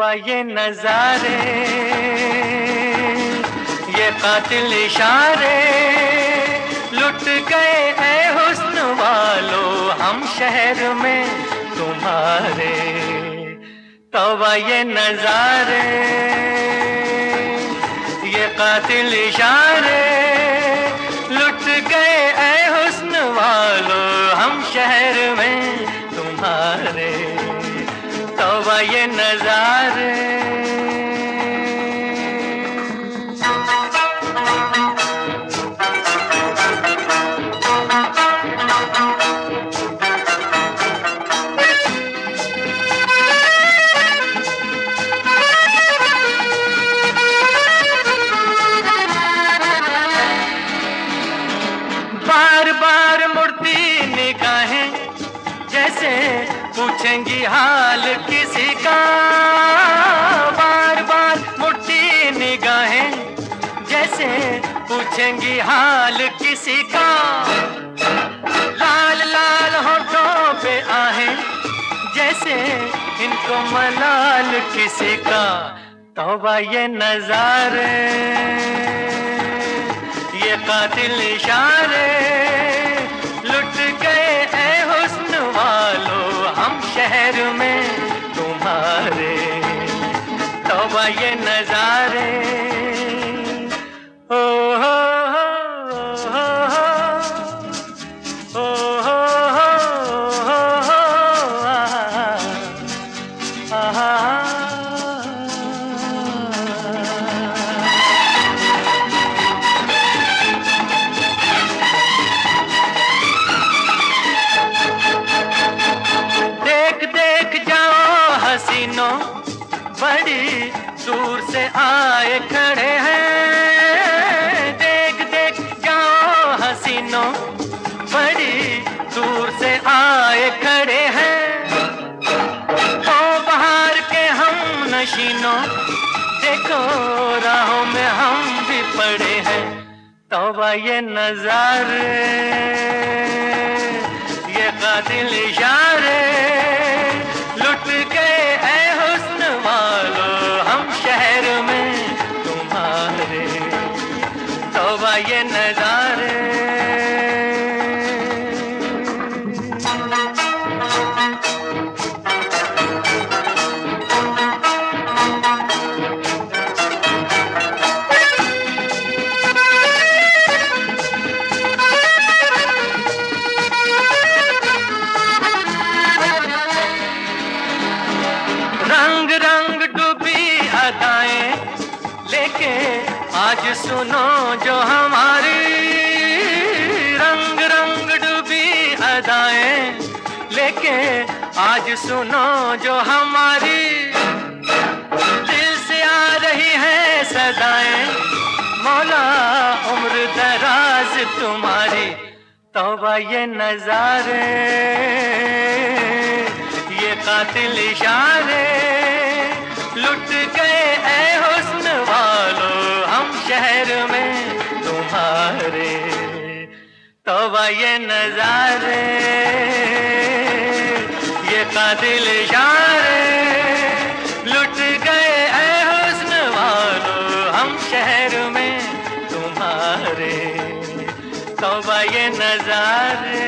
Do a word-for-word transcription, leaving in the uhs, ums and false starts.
तौबा ये नजारे, ये कातिल इशारे, लुट गए ऐ हुस्न वालो हम शहर में तुम्हारे। तौबा ये नजारे, ये कातिल इशारे, लुट गए ऐ हुस्न वालो हम शहर में तुम्हारे। तौबा ये नजारे। बार बार मुड़ती निगाहें जैसे पूछेंगी हाल किसी का। बार बार मुड़ती निगाहें जैसे पूछेंगी हाल किसी का। लाल लाल होठों पे आहें जैसे इनको मलाल किसी का। तौबा ये नजारे, ये कातिल इशारे, लुट गए ऐ हुस्न वालो हम शहर में तुम्हारे। तौबा ये नजारे। ओ हो हो हो हो हो हो हो आ आ हसीनों बड़ी दूर से आए खड़े हैं। देख देख जाओ हसीनों बड़ी दूर से आए खड़े हैं। ओ बाहर के हम नशीनों देखो राहों में हम भी पड़े हैं। तौबा ये नजारे, ये कातिल इशारे, लुट गए ऐ हुस्न वालो हम शहर में तुम्हारे। तौबा ये नजारे। रंग रंग डूबी अदाएं लेके आज सुनो जो हमारी। रंग रंग डूबी अदाएं लेके आज सुनो जो हमारी। दिल से आ रही है सदाएं मौला उम्र दराज तुम्हारी। तौबा ये नजारे, ये कातिल इशारे, लुट गए ऐ हुस्न वालो हम शहर में तुम्हारे। तौबा ये नजारे, ये कातिल इशारे, लुट गए ऐ हुस्न वालो हम शहर में तुम्हारे। तौबा ये नजारे।